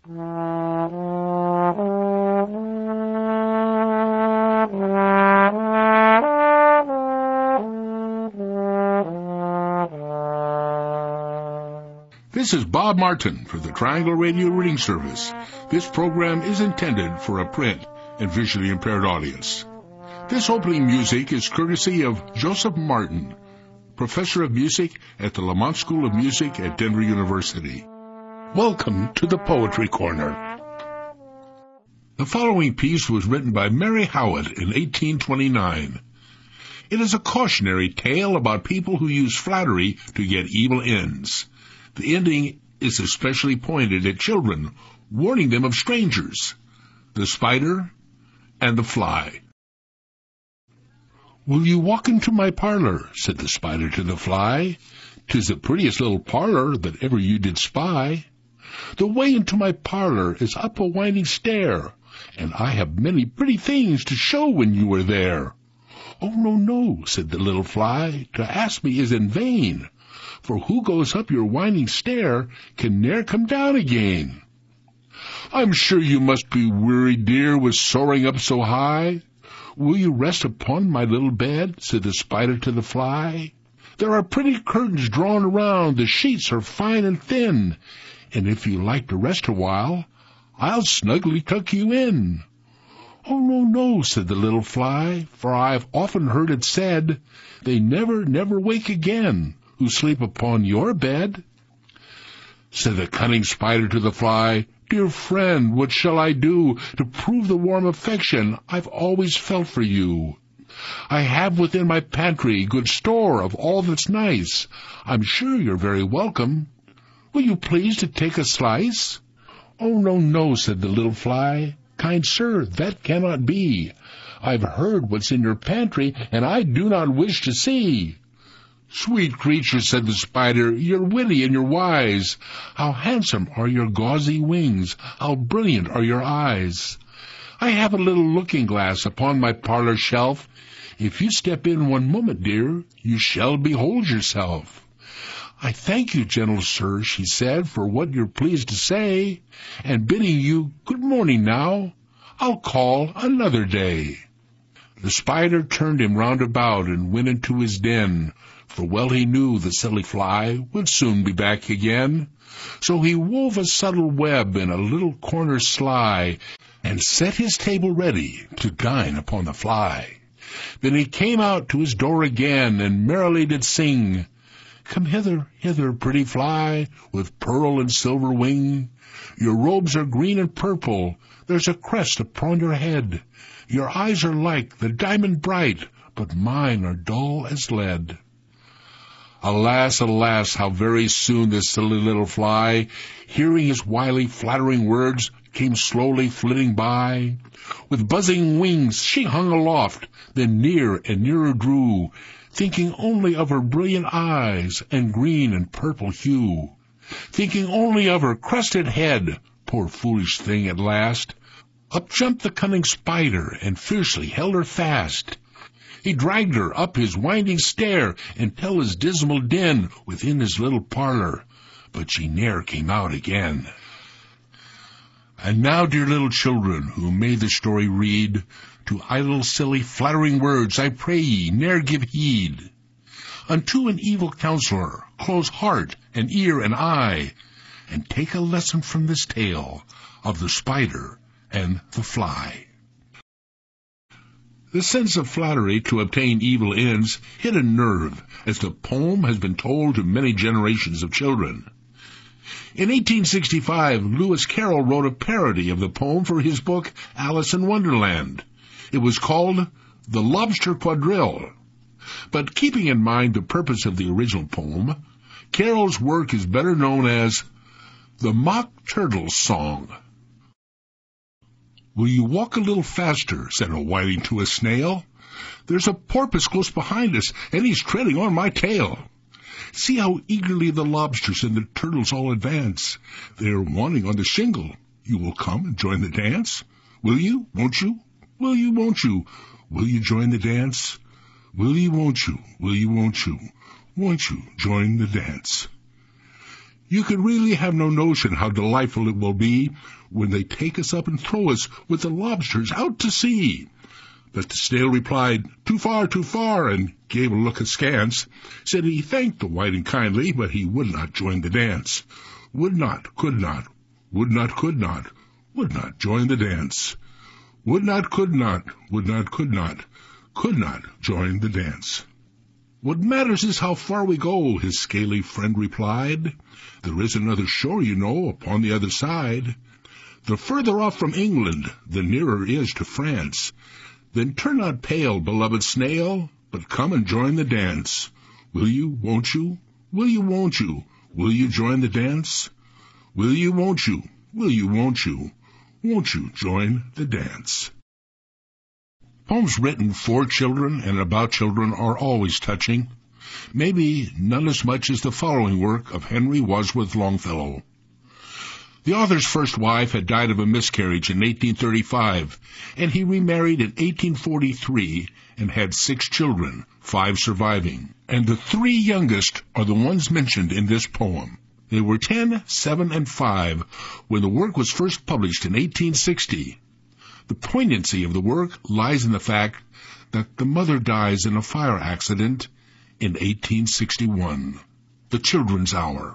This is Bob Martin for the Triangle Radio Reading Service. This program is intended for a print and visually impaired audience. This opening music is courtesy of Joseph Martin, professor of music at the Lamont School of Music at Denver University. Welcome to the Poetry Corner. The following piece was written by Mary Howitt in 1829. It is a cautionary tale about people who use flattery to get evil ends. The ending is especially pointed at children, warning them of strangers, the spider and the fly. "Will you walk into my parlor?" said the spider to the fly. "'Tis the prettiest little parlor that ever you did spy. The way into my parlor is up a winding stair, and I have many pretty things to show when you are there." "Oh, no, no," said the little fly, "to ask me is in vain, for who goes up your winding stair can ne'er come down again." "I'm sure you must be weary, dear, with soaring up so high. Will you rest upon my little bed?" said the spider to the fly. "There are pretty curtains drawn around, the sheets are fine and thin, and if you like to rest a while, I'll snugly tuck you in." "Oh, no, no," said the little fly, "for I've often heard it said, they never, never wake again who sleep upon your bed." Said the cunning spider to the fly, "Dear friend, what shall I do to prove the warm affection I've always felt for you? I have within my pantry good store of all that's nice. I'm sure you're very welcome. Will you please to take a slice?" "Oh, no, no," said the little fly, "kind sir, that cannot be. I've heard what's in your pantry, and I do not wish to see." "Sweet creature," said the spider, "you're witty and you're wise. How handsome are your gauzy wings, how brilliant are your eyes. I have a little looking-glass upon my parlor shelf. If you step in one moment, dear, you shall behold yourself." "I thank you, gentle sir," she said, "for what you're pleased to say, and bidding you good morning now, I'll call another day." The spider turned him round about and went into his den, for well he knew the silly fly would soon be back again. So he wove a subtle web in a little corner sly, and set his table ready to dine upon the fly. Then he came out to his door again, and merrily did sing, "Come hither, hither, pretty fly, with pearl and silver wing. Your robes are green and purple, there's a crest upon your head. Your eyes are like the diamond bright, but mine are dull as lead." Alas, alas, how very soon this silly little fly, hearing his wily flattering words, came slowly flitting by. With buzzing wings she hung aloft, then near and nearer drew, thinking only of her brilliant eyes and green and purple hue, thinking only of her crested head. Poor foolish thing, at last up jumped the cunning spider and fiercely held her fast. He dragged her up his winding stair and tell his dismal den within his little parlor, but she ne'er came out again. And now, dear little children, who may the story read, to idle, silly, flattering words, I pray ye, ne'er give heed. Unto an evil counselor, close heart and ear and eye, and take a lesson from this tale of the spider and the fly. The sense of flattery to obtain evil ends hit a nerve, as the poem has been told to many generations of children. In 1865, Lewis Carroll wrote a parody of the poem for his book Alice in Wonderland. It was called The Lobster Quadrille. But keeping in mind the purpose of the original poem, Carroll's work is better known as The Mock Turtle's Song. "Will you walk a little faster?" said a whiting to a snail. "There's a porpoise close behind us, and he's treading on my tail. See how eagerly the lobsters and the turtles all advance. They are wanting on the shingle. You will come and join the dance? Will you? Won't you? Will you? Won't you? Will you join the dance? Will you? Won't you? Will you? Won't you? Won't you join the dance?" You could really have no notion how delightful it will be when they take us up and throw us with the lobsters out to sea." But the snail replied, too far, and gave a look askance. Said he thanked the whiting kindly, but he would not join the dance. Would not, could not, would not, could not, would not join the dance. Would not, could not, would not, could not join the dance. "What matters is how far we go," his scaly friend replied. "There is another shore, you know, upon the other side. The further off from England, the nearer is to France. Then turn not pale, beloved snail, but come and join the dance. Will you, won't you? Will you, won't you? Will you join the dance? Will you, won't you? Will you, won't you? Won't you join the dance?" Poems written for children and about children are always touching. Maybe none as much as the following work of Henry Wadsworth Longfellow. The author's first wife had died of a miscarriage in 1835, and he remarried in 1843 and had 6 children, 5 surviving. And the 3 youngest are the ones mentioned in this poem. They were 10, 7, and 5 when the work was first published in 1860. The poignancy of the work lies in the fact that the mother dies in a fire accident in 1861. The Children's Hour.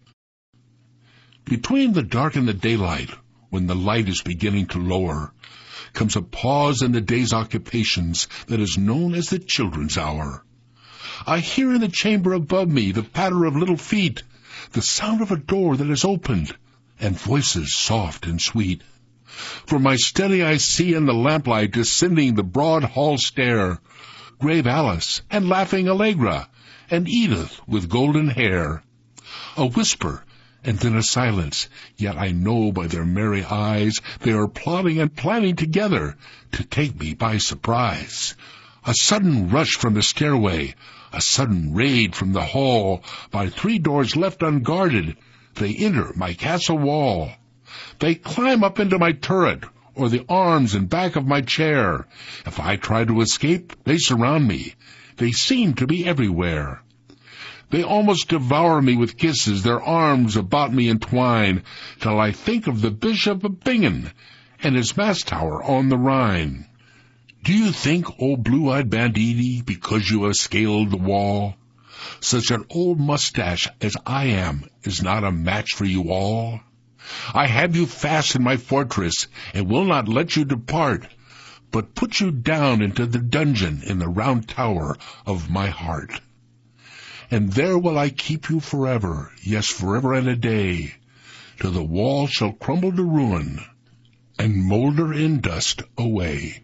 Between the dark and the daylight, when the light is beginning to lower, comes a pause in the day's occupations that is known as the children's hour. I hear in the chamber above me the patter of little feet, the sound of a door that is opened, and voices soft and sweet. From my study I see in the lamplight descending the broad hall stair, grave Alice and laughing Allegra, and Edith with golden hair. A whisper, and then a silence, yet I know by their merry eyes they are plotting and planning together to take me by surprise. A sudden rush from the stairway, a sudden raid from the hall, by 3 doors left unguarded, they enter my castle wall. They climb up into my turret, or the arms and back of my chair. If I try to escape, they surround me. They seem to be everywhere. They almost devour me with kisses, their arms about me entwine, till I think of the Bishop of Bingen and his mass tower on the Rhine. Do you think, old blue-eyed banditti, because you have scaled the wall, such an old mustache as I am is not a match for you all? I have you fast in my fortress, and will not let you depart, but put you down into the dungeon in the round tower of my heart. And there will I keep you forever, yes, forever and a day, till the wall shall crumble to ruin, and moulder in dust away.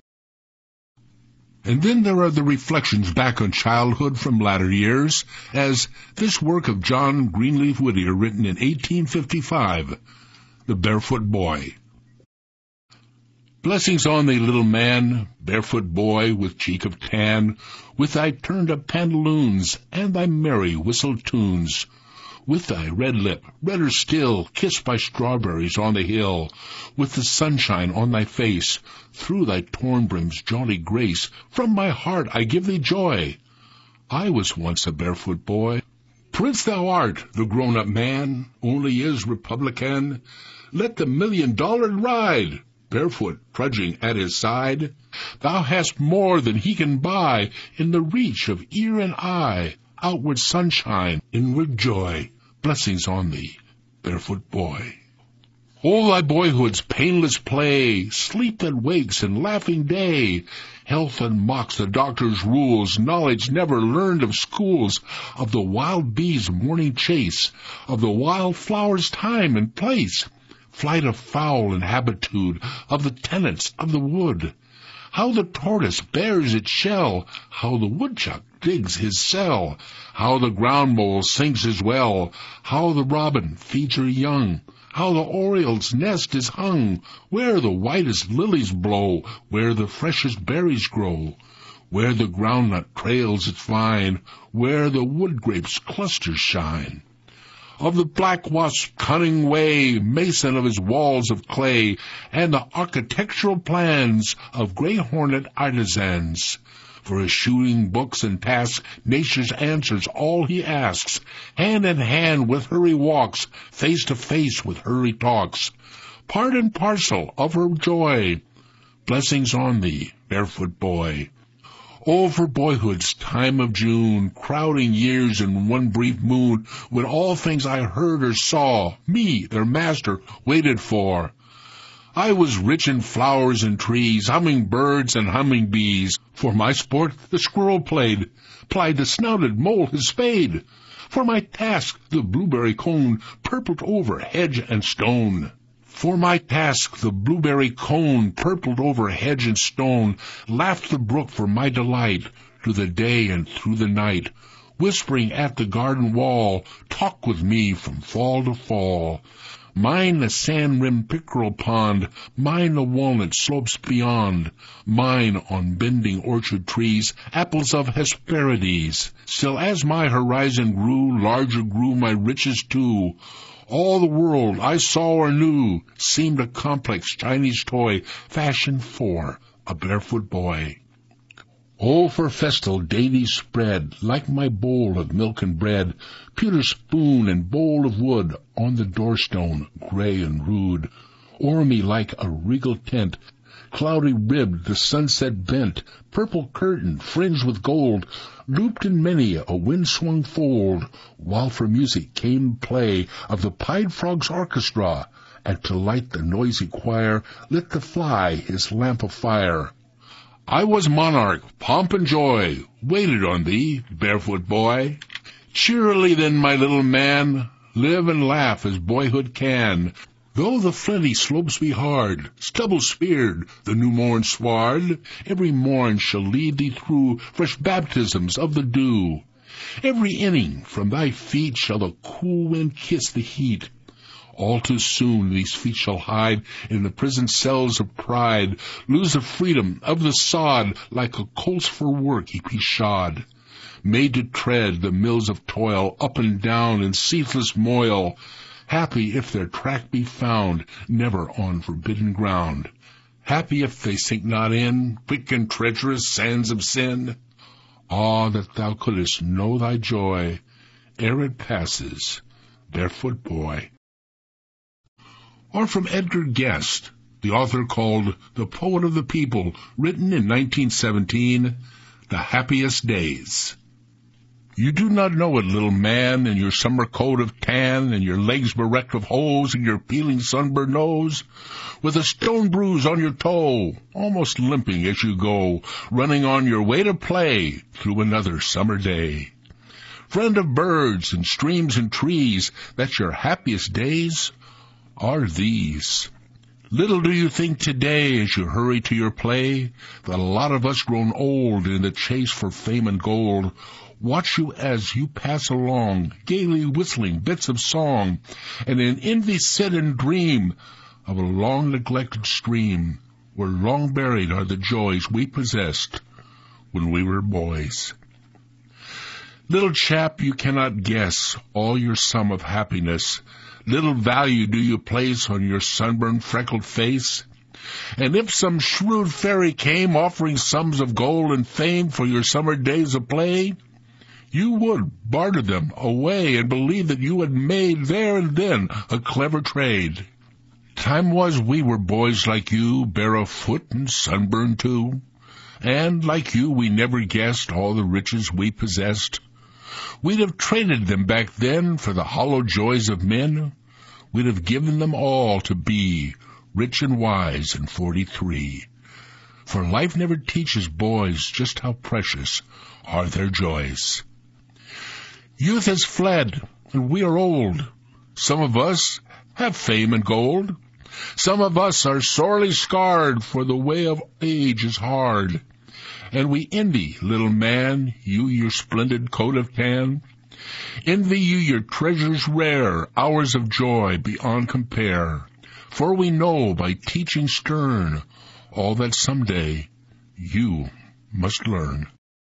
And then there are the reflections back on childhood from latter years, as this work of John Greenleaf Whittier, written in 1855, The Barefoot Boy. Blessings on thee, little man, barefoot boy with cheek of tan, with thy turned-up pantaloons and thy merry whistled tunes, with thy red lip, redder still, kissed by strawberries on the hill, with the sunshine on thy face, through thy torn brim's jaunty grace, from my heart I give thee joy. I was once a barefoot boy. Prince thou art, the grown-up man, only is Republican. Let the $1,000,000 ride, barefoot trudging at his side. Thou hast more than he can buy, in the reach of ear and eye, outward sunshine, inward joy. Blessings on thee, barefoot boy. All thy boyhood's painless play, sleep that wakes and laughing day, health that mocks the doctor's rules, knowledge never learned of schools, of the wild bee's morning chase, of the wild flower's time and place, flight of fowl and habitude, of the tenants of the wood, how the tortoise bears its shell, how the woodchuck digs his cell, how the ground mole sinks his well, how the robin feeds her young, how the oriole's nest is hung, where the whitest lilies blow, where the freshest berries grow, where the groundnut trails its vine, where the wood grape's clusters shine. Of the black wasp's cunning way, mason of his walls of clay, and the architectural plans of gray hornet artisans, For his shooting, books, and tasks, Nature's answers all he asks. Hand in hand with her he walks, face to face with her he talks. Part and parcel of her joy. Blessings on thee, barefoot boy. Oh, for boyhood's time of June, crowding years in one brief moon, when all things I heard or saw, me, their master, waited for. I was rich in flowers and trees, humming birds and humming bees. For my sport the squirrel plied the snouted mole his spade. For my task the blueberry cone purpled over hedge and stone. For my task the blueberry cone purpled over hedge and stone. Laughed the brook for my delight, through the day and through the night. Whispering at the garden wall, talk with me from fall to fall. Mine the sand-rimmed pickerel pond, mine the walnut slopes beyond, mine on bending orchard trees, apples of Hesperides. Still as my horizon grew, larger grew my riches too. All the world I saw or knew seemed a complex Chinese toy fashioned for a barefoot boy. Oh, for festal dainties spread, like my bowl of milk and bread, pewter spoon and bowl of wood, on the doorstone, gray and rude. O'er me like a regal tent, cloudy ribbed, the sunset bent, purple curtain fringed with gold, looped in many a wind-swung fold, while for music came play of the pied frog's orchestra, and to light the noisy choir lit the fly his lamp of fire. I was monarch, pomp and joy, waited on thee, barefoot boy. Cheerily then, my little man, live and laugh as boyhood can. Though the flinty slopes be hard, stubble-speared the new-morn sward, every morn shall lead thee through fresh baptisms of the dew. Every inning from thy feet shall the cool wind kiss the heat. All too soon these feet shall hide in the prison cells of pride, lose the freedom of the sod, like a colt's for work he be shod. Made to tread the mills of toil, up and down in ceaseless moil, happy if their track be found, never on forbidden ground. Happy if they sink not in quick and treacherous sands of sin. Ah, that thou couldst know thy joy ere it passes, barefoot boy. Or from Edgar Guest, the author called The Poet of the People, written in 1917, The Happiest Days. You do not know it, little man, in your summer coat of tan, and your legs bereft of hose, and your peeling sunburned nose, with a stone bruise on your toe, almost limping as you go, running on your way to play through another summer day. Friend of birds and streams and trees, that your happiest days are these. Little do you think today, as you hurry to your play, that a lot of us grown old in the chase for fame and gold watch you as you pass along, gaily whistling bits of song, and in envy sit and dream of a long-neglected stream, where long buried are the joys we possessed when we were boys. Little chap, you cannot guess all your sum of happiness. Little value do you place on your sunburned, freckled face. And if some shrewd fairy came offering sums of gold and fame for your summer days of play, you would barter them away and believe that you had made there and then a clever trade. Time was we were boys like you, bare of foot and sunburned too, and like you we never guessed all the riches we possessed. We'd have traded them back then for the hollow joys of men. We'd have given them all to be rich and wise in 43. For life never teaches boys just how precious are their joys. Youth has fled, and we are old. Some of us have fame and gold. Some of us are sorely scarred, for the way of age is hard. And we envy, little man, you your splendid coat of tan. Envy you your treasures rare, hours of joy beyond compare. For we know by teaching stern all that someday you must learn.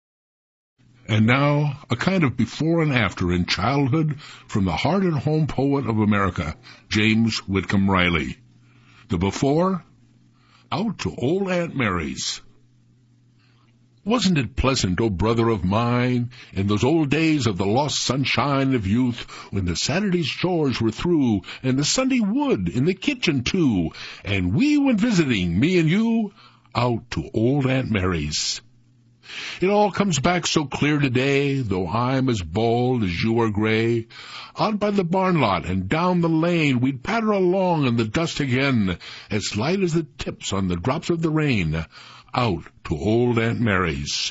And now, a kind of before and after in childhood from the heart and home poet of America, James Whitcomb Riley. The before, out to old Aunt Mary's. Wasn't it pleasant, O brother of mine, in those old days of the lost sunshine of youth, when the Saturday's chores were through, and the Sunday wood in the kitchen too, and we went visiting, me and you, out to old Aunt Mary's? It all comes back so clear today, though I'm as bald as you are gray. Out by the barn lot and down the lane we'd patter along in the dust again, as light as the tips on the drops of the rain, out to old Aunt Mary's.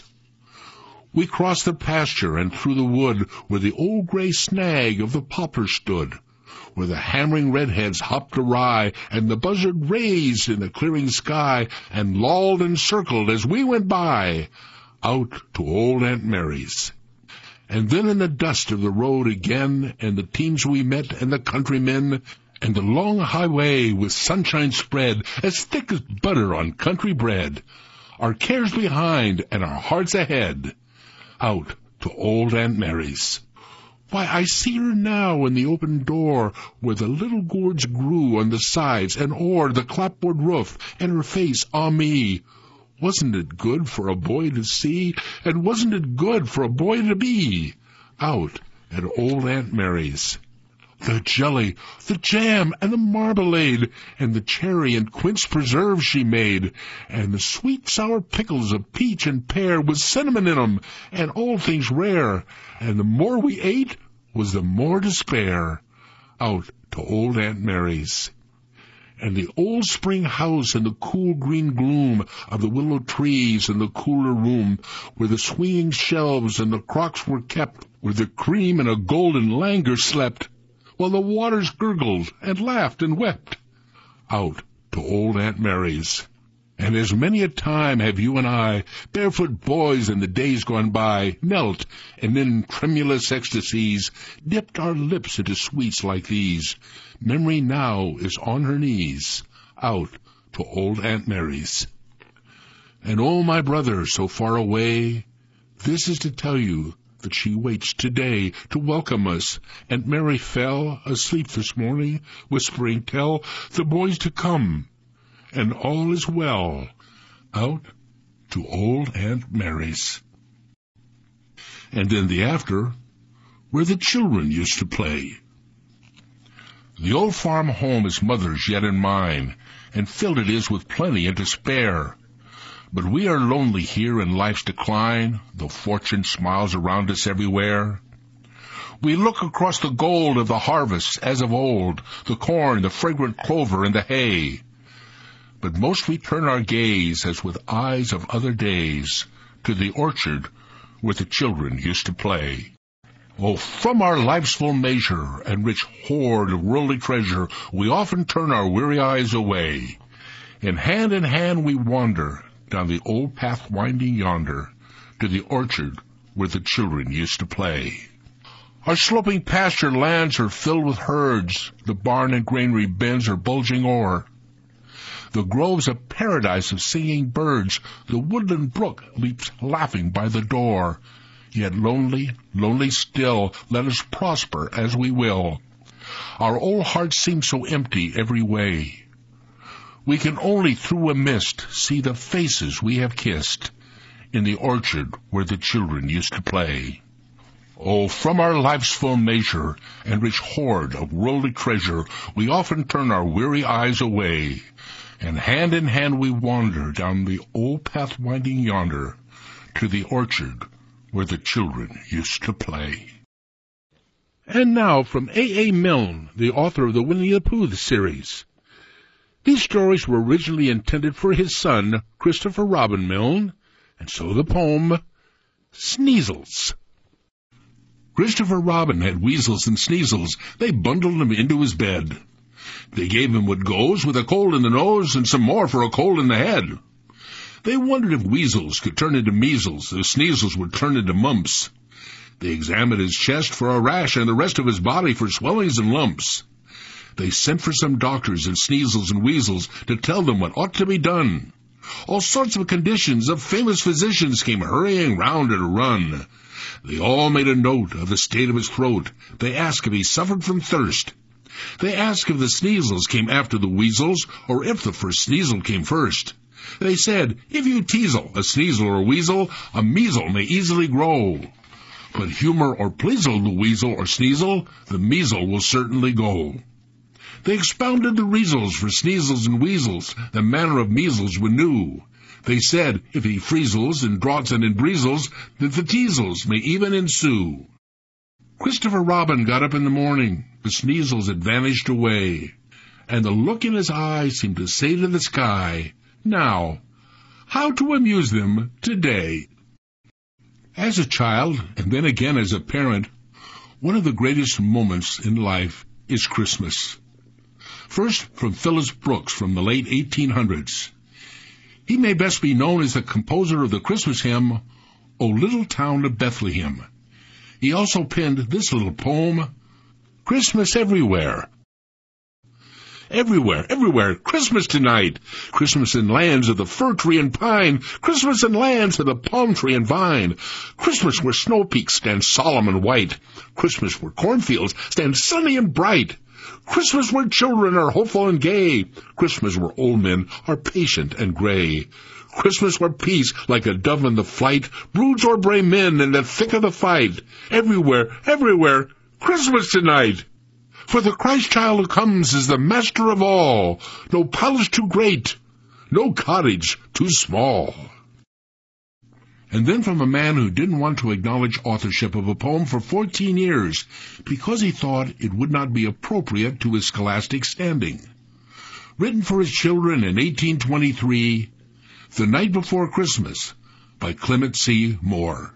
We crossed the pasture and through the wood where the old gray snag of the poplar stood, where the hammering redheads hopped awry and the buzzard raised in the clearing sky and lolled and circled as we went by, out to old Aunt Mary's. And then in the dust of the road again, and the teams we met and the countrymen, and the long highway with sunshine spread as thick as butter on country bread, our cares behind and our hearts ahead, out to old Aunt Mary's. Why, I see her now in the open door, where the little gourds grew on the sides and o'er the clapboard roof, and her face, ah me! Wasn't it good for a boy to see, and wasn't it good for a boy to be, out at old Aunt Mary's? The jelly, the jam, and the marmalade, and the cherry and quince preserves she made, and the sweet sour pickles of peach and pear with cinnamon in 'em, and all things rare, and the more we ate was the more to spare, out to old Aunt Mary's. And the old spring house in the cool green gloom of the willow trees in the cooler room, where the swinging shelves and the crocks were kept, where the cream in a golden languor slept, while the waters gurgled and laughed and wept, out to old Aunt Mary's. And as many a time have you and I, barefoot boys in the days gone by, knelt, and in tremulous ecstasies dipped our lips into sweets like these. Memory now is on her knees, out to old Aunt Mary's. And oh, my brother, so far away, this is to tell you that she waits today to welcome us. Aunt Mary fell asleep this morning, whispering, "Tell the boys to come," and all is well, out to old Aunt Mary's. And in the after, where the children used to play. The old farm home is mother's yet in mine, and filled it is with plenty and to spare. But we are lonely here in life's decline, though fortune smiles around us everywhere. We look across the gold of the harvest as of old, the corn, the fragrant clover, and the hay. But most we turn our gaze, as with eyes of other days, to the orchard where the children used to play. Oh, from our life's full measure and rich hoard of worldly treasure, we often turn our weary eyes away. In hand we wander down the old path winding yonder, to the orchard where the children used to play. Our sloping pasture lands are filled with herds, the barn and granary bins are bulging o'er. The grove's a paradise of singing birds, the woodland brook leaps laughing by the door. Yet lonely, lonely still, let us prosper as we will. Our old hearts seem so empty every way. We can only through a mist see the faces we have kissed in the orchard where the children used to play. Oh, from our life's full measure and rich hoard of worldly treasure, we often turn our weary eyes away, and hand in hand we wander down the old path winding yonder, to the orchard where the children used to play. And now from A. Milne, the author of the Winnie the Pooh series. These stories were originally intended for his son, Christopher Robin Milne, and so the poem, Sneezels. Christopher Robin had weasels and sneezels. They bundled him into his bed. They gave him what goes with a cold in the nose and some more for a cold in the head. They wondered if weasels could turn into measles, if sneezels would turn into mumps. They examined his chest for a rash and the rest of his body for swellings and lumps. They sent for some doctors and sneezels and weasels to tell them what ought to be done. All sorts of conditions of famous physicians came hurrying round at a run. They all made a note of the state of his throat. They asked if he suffered from thirst. They asked if the sneezels came after the weasels, or if the first sneezle came first. They said, if you teasel, a sneasel or a weasel, a measle may easily grow. But humor or pleasel the weasel or sneasel, the measle will certainly go. They expounded the reasons for sneezels and weasels, the manner of measles we knew. They said, if he freezels and draughts and in breezels, that the teasels may even ensue. Christopher Robin got up in the morning, the sneezels had vanished away, and the look in his eye seemed to say to the sky, now, how to amuse them today. As a child, and then again as a parent, one of the greatest moments in life is Christmas. First, from Phillips Brooks from the late 1800s. He may best be known as the composer of the Christmas hymn, O Little Town of Bethlehem. He also penned this little poem, Christmas Everywhere. Everywhere, everywhere, Christmas tonight. Christmas in lands of the fir tree and pine. Christmas in lands of the palm tree and vine. Christmas where snow peaks stand solemn and white. Christmas where cornfields stand sunny and bright. Christmas where children are hopeful and gay. Christmas where old men are patient and gray. Christmas where peace, like a dove in the flight, broods o'er brave men in the thick of the fight. Everywhere, everywhere, Christmas tonight. For the Christ child who comes is the master of all. No palace too great, no cottage too small. And then from a man who didn't want to acknowledge authorship of a poem for 14 years because he thought it would not be appropriate to his scholastic standing. Written for his children in 1823, The Night Before Christmas, by Clement C. Moore.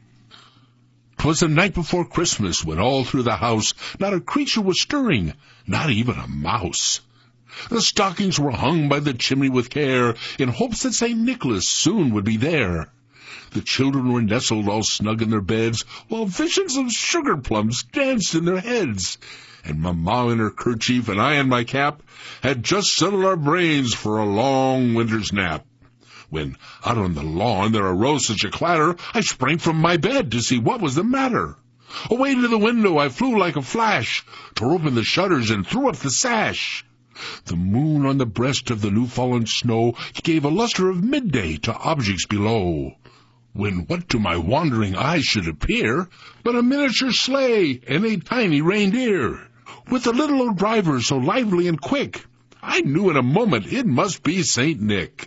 'Twas the night before Christmas, when all through the house not a creature was stirring, not even a mouse. The stockings were hung by the chimney with care, in hopes that St. Nicholas soon would be there. The children were nestled all snug in their beds, while visions of sugar plums danced in their heads. And Mamma in her kerchief and I in my cap had just settled our brains for a long winter's nap. When out on the lawn there arose such a clatter, I sprang from my bed to see what was the matter. Away to the window I flew like a flash, tore open the shutters and threw up the sash. The moon on the breast of the new-fallen snow gave a luster of midday to objects below. When what to my wandering eyes should appear but a miniature sleigh and a tiny reindeer, with a little old driver so lively and quick, I knew in a moment it must be St. Nick.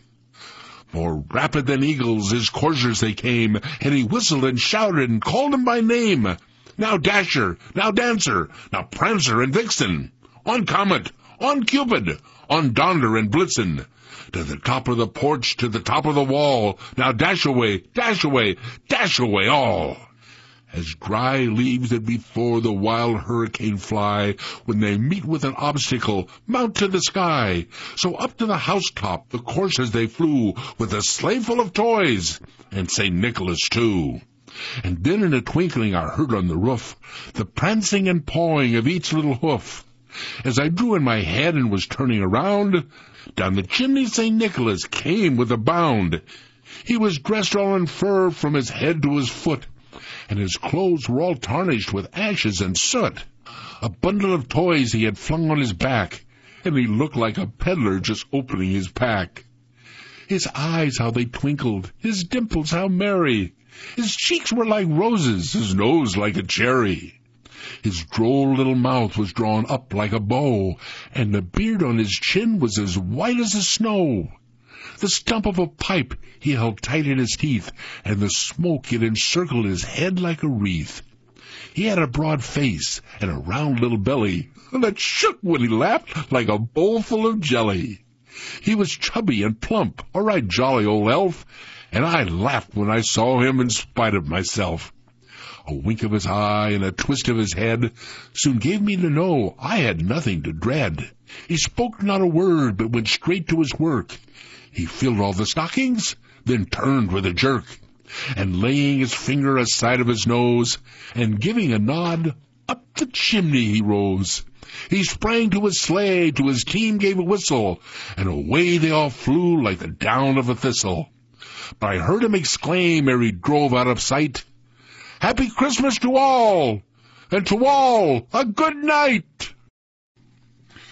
More rapid than eagles his coursers they came, and he whistled and shouted and called them by name. Now Dasher, now Dancer, now Prancer and Vixen, on Comet, on Cupid, on Donder and Blitzen, to the top of the porch, to the top of the wall, now dash away, dash away, dash away all. As dry leaves that before the wild hurricane fly, when they meet with an obstacle, mount to the sky, so up to the housetop the coursers they flew, with a sleigh full of toys, and St. Nicholas too. And then in a twinkling I heard on the roof the prancing and pawing of each little hoof. As I drew in my head and was turning around, down the chimney St. Nicholas came with a bound. He was dressed all in fur from his head to his foot, and his clothes were all tarnished with ashes and soot. A bundle of toys he had flung on his back, and he looked like a peddler just opening his pack. His eyes, how they twinkled, his dimples, how merry. His cheeks were like roses, his nose like a cherry. His droll little mouth was drawn up like a bow, and the beard on his chin was as white as the snow. The stump of a pipe he held tight in his teeth, and the smoke it encircled his head like a wreath. He had a broad face and a round little belly that shook when he laughed like a bowl full of jelly. He was chubby and plump, a right jolly old elf, and I laughed when I saw him in spite of myself. A wink of his eye and a twist of his head soon gave me to know I had nothing to dread. He spoke not a word, but went straight to his work. He filled all the stockings, then turned with a jerk, and laying his finger aside of his nose, and giving a nod, up the chimney he rose. He sprang to his sleigh, to his team gave a whistle, and away they all flew like the down of a thistle. But I heard him exclaim ere he drove out of sight, "Happy Christmas to all, and to all a good night!"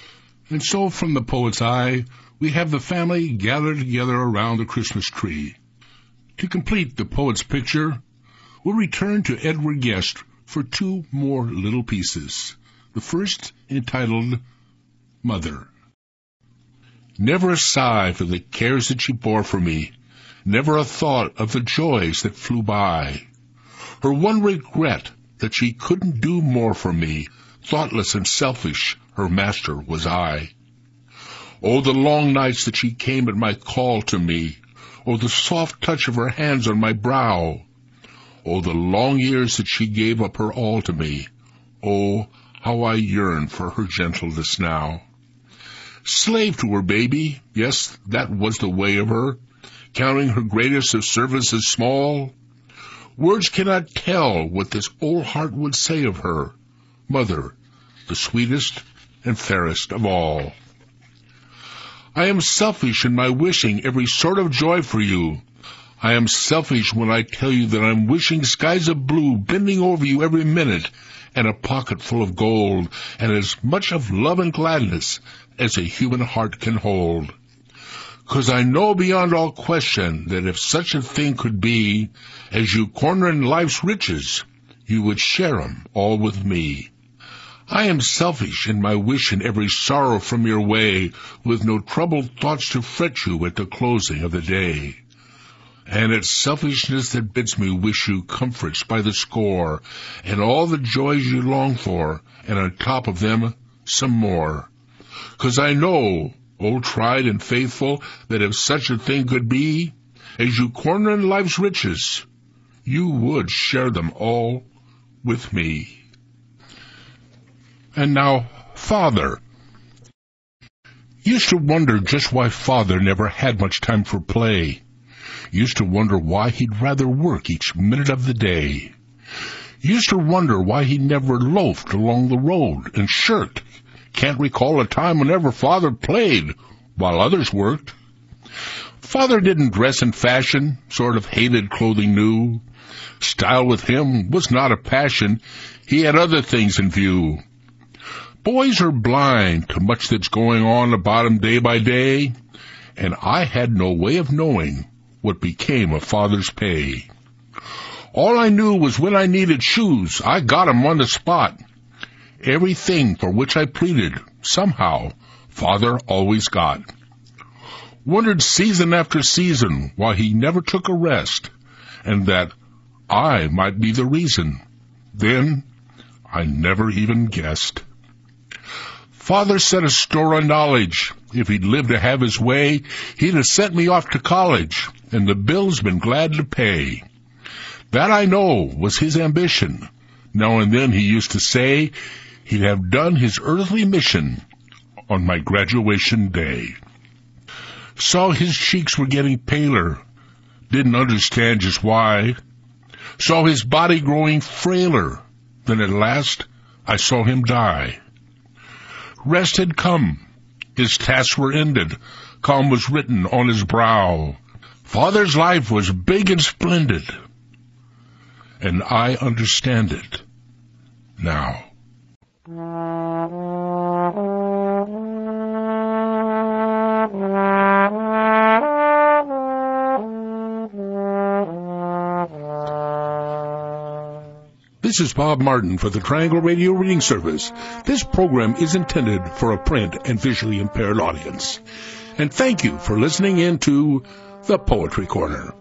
And so from the poet's eye, we have the family gathered together around the Christmas tree. To complete the poet's picture, we'll return to Edward Guest for two more little pieces. The first entitled Mother. Never a sigh for the cares that she bore for me, never a thought of the joys that flew by. Her one regret that she couldn't do more for me, thoughtless and selfish, her master was I. Oh, the long nights that she came at my call to me, oh, the soft touch of her hands on my brow, oh, the long years that she gave up her all to me, oh, how I yearn for her gentleness now. Slave to her baby, yes, that was the way of her, counting her greatest of services small. Words cannot tell what this old heart would say of her, mother, the sweetest and fairest of all. I am selfish in my wishing every sort of joy for you. I am selfish when I tell you that I'm wishing skies of blue bending over you every minute, and a pocket full of gold, and as much of love and gladness as a human heart can hold. 'Cause I know beyond all question that if such a thing could be, as you corner in life's riches, you would share 'em all with me. I am selfish in my wish in every sorrow from your way, with no troubled thoughts to fret you at the closing of the day. And it's selfishness that bids me wish you comforts by the score, and all the joys you long for, and on top of them, some more. 'Cause I know, old tried and faithful, that if such a thing could be, as you corner in life's riches, you would share them all with me. And now, Father. Used to wonder just why Father never had much time for play. Used to wonder why he'd rather work each minute of the day. Used to wonder why he never loafed along the road and shirked. Can't recall a time whenever Father played while others worked. Father didn't dress in fashion, sort of hated clothing new. Style with him was not a passion, he had other things in view. Boys are blind to much that's going on about 'em day by day, and I had no way of knowing what became of Father's pay. All I knew was when I needed shoes, I got 'em on the spot. Everything for which I pleaded, somehow, Father always got. Wondered season after season why he never took a rest, and that I might be the reason. Then I never even guessed. Father set a store on knowledge. If he'd lived to have his way, he'd have sent me off to college, and the bills been glad to pay. That I know was his ambition. Now and then he used to say he'd have done his earthly mission on my graduation day. Saw his cheeks were getting paler, didn't understand just why. Saw his body growing frailer, then at last I saw him die. Rest had come, his tasks were ended, calm was written on his brow. Father's life was big and splendid, and I understand it now. This is Bob Martin for the Triangle Radio Reading Service. This program is intended for a print and visually impaired audience. And thank you for listening in to The Poetry Corner.